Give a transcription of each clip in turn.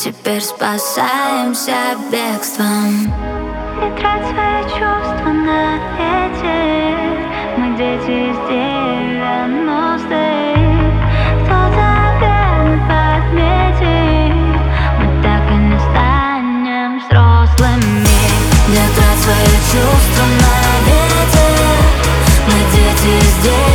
теперь спасаемся бегством. Не трать свои чувства на ветер. Мы дети из 90-х. Кто-то верно подметит, мы так и не станем взрослыми. Не трать свои чувства на ветер. Мы дети из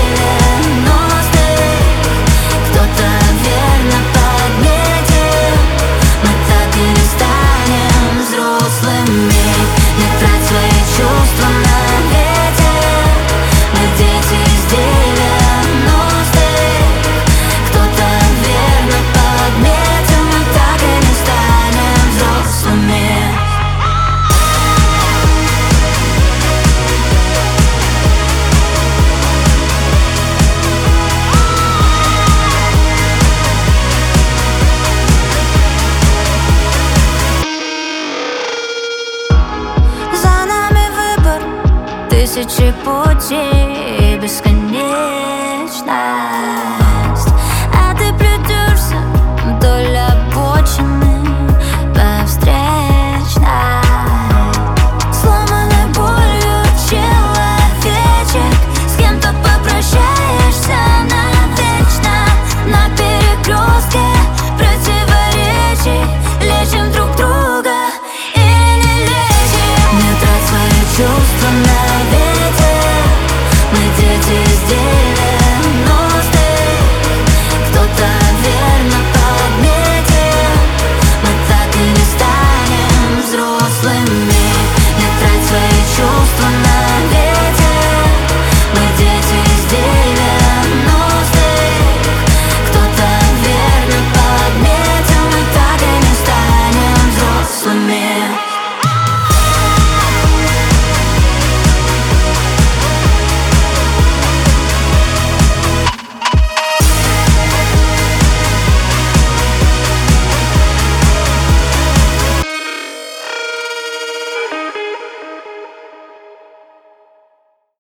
90-х. Кто-то верно подметит, мы так и не станем взрослыми. Не трать свои чувства на ветер. Мы дети из 90-х. Кто-то верно подметил, мы так и не станем взрослыми. За нами выбор, тысячи путей.